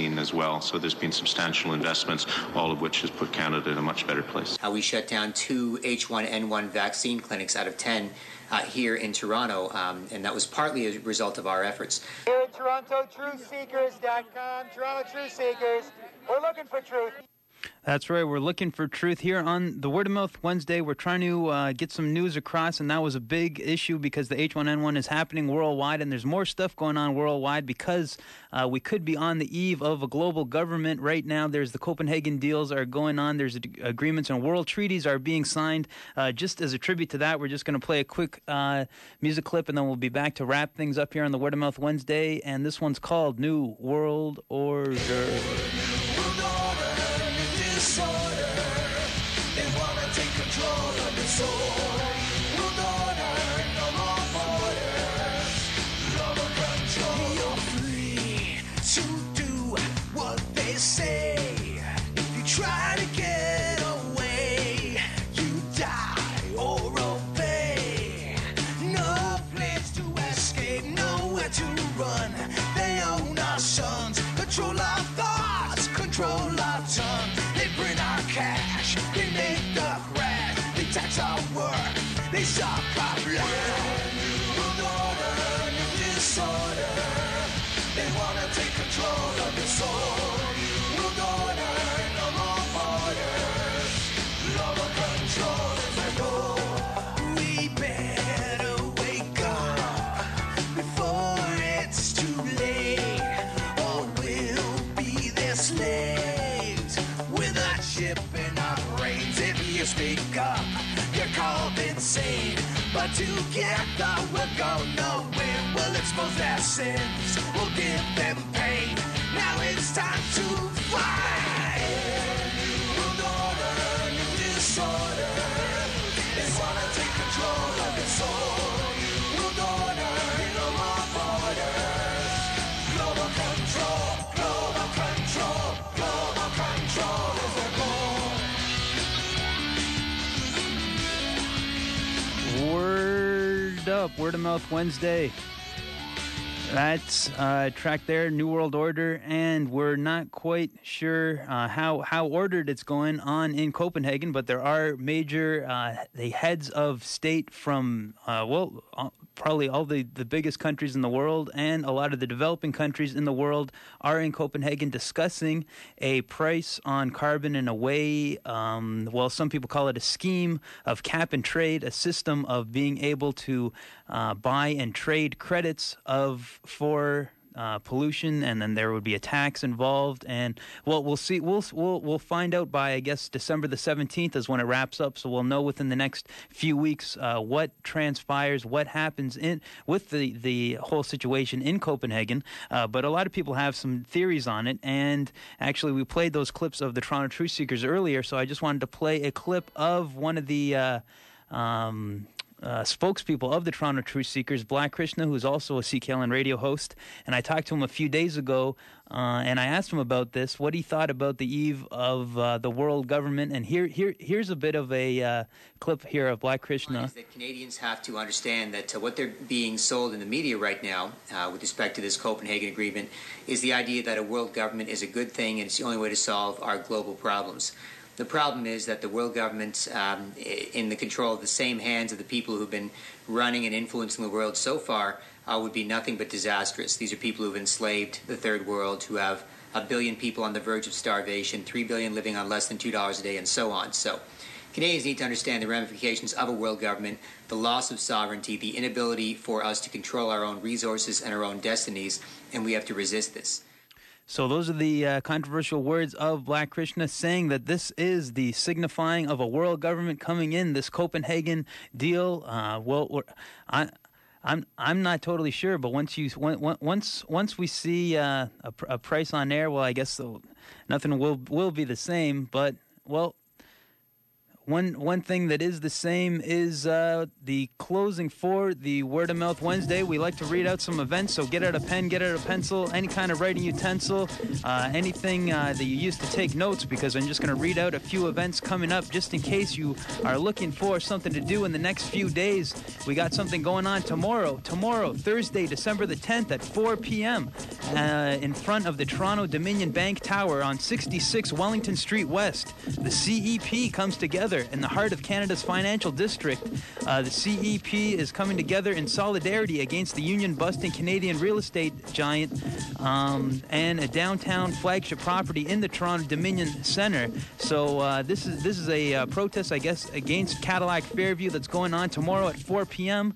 vaccine as well. So there's been substantial investments, all of which has put Canada in a much better place. Uh, we shut down two H one N one vaccine clinics out of ten uh, here in Toronto, um, and that was partly a result of our efforts. Here at Toronto Truth Seekers dot com, Toronto Truth Seekers, we're looking for truth. That's right. We're looking for truth here on the Word of Mouth Wednesday. We're trying to uh, get some news across, and that was a big issue because the H one N one is happening worldwide, and there's more stuff going on worldwide because uh, we could be on the eve of a global government. Right now, there's the Copenhagen deals are going on. There's agreements and world treaties are being signed. Uh, just as a tribute to that, we're just going to play a quick uh, music clip, and then we'll be back to wrap things up here on the Word of Mouth Wednesday. And this one's called New World Order. Disorder. They wanna take control of the soul. World order, no more borders. Global control. You're free to do what they say. If you try to get away, you die or obey. No place to escape, nowhere to run. They own our sons, control our thoughts, control our tongue. Print our cash, they make the crash, they tax our work, they suck our blood. World order, new disorder, they wanna take control of the soul. World order, no more borders, global control is our goal. We better wake up before it's too late, or we'll be their slaves. Chip in our brains. If you speak up, you're called insane. But together we'll go nowhere. We'll expose their sins. We'll give them pain. Now it's time to fight. World order, new disorder. They wanna take control of the soul. World order, no more borders. Global control, global control, global control is their goal. Word up, Word of Mouth Wednesday. That's uh, track there, New World Order, and we're not quite sure uh, how how ordered it's going on in Copenhagen, but there are major uh, the heads of state from uh, well uh, probably all the, the biggest countries in the world and a lot of the developing countries in the world are in Copenhagen discussing a price on carbon in a way, um, well, some people call it a scheme of cap and trade, a system of being able to uh, buy and trade credits of for uh, pollution, and then there would be a tax involved. And well, we'll see. We'll we'll we'll find out by I guess December the seventeenth is when it wraps up. So we'll know within the next few weeks uh, what transpires, what happens in with the the whole situation in Copenhagen. Uh, but a lot of people have some theories on it, and actually we played those clips of the Toronto Truth Seekers earlier. So I just wanted to play a clip of one of the. Uh, um, Uh, spokespeople of the Toronto Truth Seekers, Black Krishna, who's also a C K L N radio host, and I talked to him a few days ago, uh, and I asked him about this, what he thought about the eve of uh, the world government, and here, here, here's a bit of a uh, clip here of Black Krishna. Is that Canadians have to understand that uh, what they're being sold in the media right now, uh, with respect to this Copenhagen Agreement, is the idea that a world government is a good thing and it's the only way to solve our global problems. The problem is that the world government, um, in the control of the same hands of the people who've been running and influencing the world so far, uh, would be nothing but disastrous. These are people who've enslaved the third world, who have a billion people on the verge of starvation, three billion living on less than two dollars a day, and so on. So Canadians need to understand the ramifications of a world government, the loss of sovereignty, the inability for us to control our own resources and our own destinies, and we have to resist this. So those are the uh, controversial words of Black Krishna, saying that this is the signifying of a world government coming in, this Copenhagen deal. Uh, well, we're, I, I'm I'm not totally sure, but once you once once we see uh, a, a price on air, well, I guess the, nothing will will be the same. But well, One one thing that is the same is uh, the closing for the Word of Mouth Wednesday. We like to read out some events, so get out a pen, get out a pencil, any kind of writing utensil, uh, anything uh, that you use to take notes, because I'm just going to read out a few events coming up just in case you are looking for something to do in the next few days. We got something going on tomorrow, tomorrow, Thursday, December the tenth at four p.m. Uh, in front of the Toronto Dominion Bank Tower on sixty-six Wellington Street West. The C E P comes together in the heart of Canada's financial district. Uh, the C E P is coming together in solidarity against the union-busting Canadian real estate giant um, and a downtown flagship property in the Toronto Dominion Centre. So uh, this is this is a uh, protest, I guess, against Cadillac Fairview that's going on tomorrow at four p.m.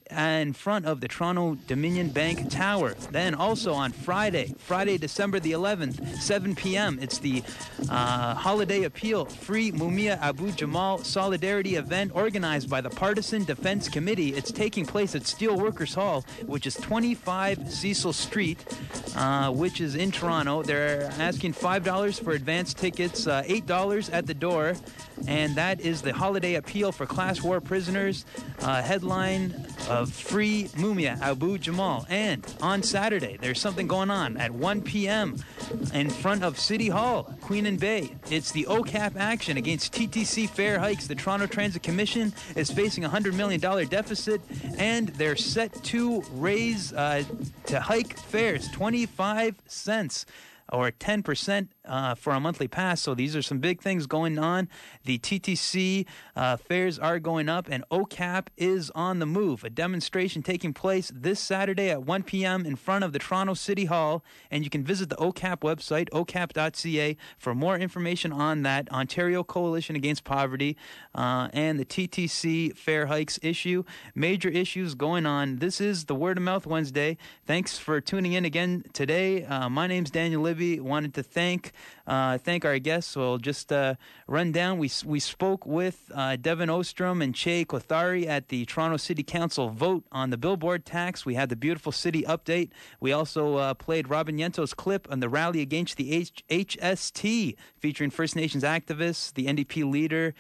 in front of the Toronto Dominion Bank Tower. Then also on Friday, Friday, December the eleventh, seven p.m., it's the uh, Holiday Appeal Free Mumia Abu Jamal Solidarity event organized by the Partisan Defense Committee. It's taking place at Steelworkers Hall, which is twenty-five Cecil Street, uh, which is in Toronto. They're asking five dollars for advance tickets, uh, eight dollars at the door, and that is the Holiday Appeal for Class War Prisoners, uh, headline of Free Mumia Abu Jamal. And on Saturday, there's something going on at one p.m. in front of City Hall, Queen and Bay. It's the O C A P action against T T C fare hikes. The Toronto Transit Commission is facing a one hundred million dollars deficit, and they're set to raise, uh, to hike fares twenty-five cents. Or ten percent uh, for a monthly pass. So these are some big things going on. The T T C uh, fares are going up, and O C A P is on the move. A demonstration taking place this Saturday at one p.m. in front of the Toronto City Hall, and you can visit the O C A P website, o c a p dot c a, for more information on that Ontario Coalition Against Poverty uh, and the T T C fare hikes issue. Major issues going on. This is the Word of Mouth Wednesday. Thanks for tuning in again today. Uh, my name's Daniel Libby. Wanted to thank uh, thank our guests. So I'll just uh, run down. We we spoke with uh, Devin Ostrom and Che Kothari at the Toronto City Council vote on the billboard tax. We had the beautiful city update. We also uh, played Robin Yento's clip on the rally against the H- HST, featuring First Nations activists, the N D P leader,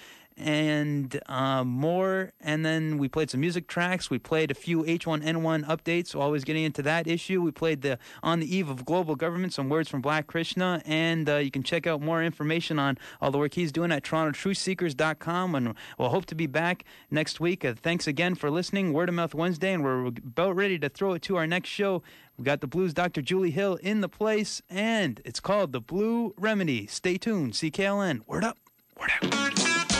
and uh, more. And then we played some music tracks. We played a few H one N one updates, so always getting into that issue. We played the On the Eve of Global Government, some words from Black Krishna, and uh, you can check out more information on all the work he's doing at toronto truth seekers dot com, and we'll hope to be back next week. Uh, thanks again for listening. Word of Mouth Wednesday, and we're about ready to throw it to our next show. We got the Blues Doctor Julie Hill in the place, and it's called The Blue Remedy. Stay tuned. C K L N. Word up. Word out.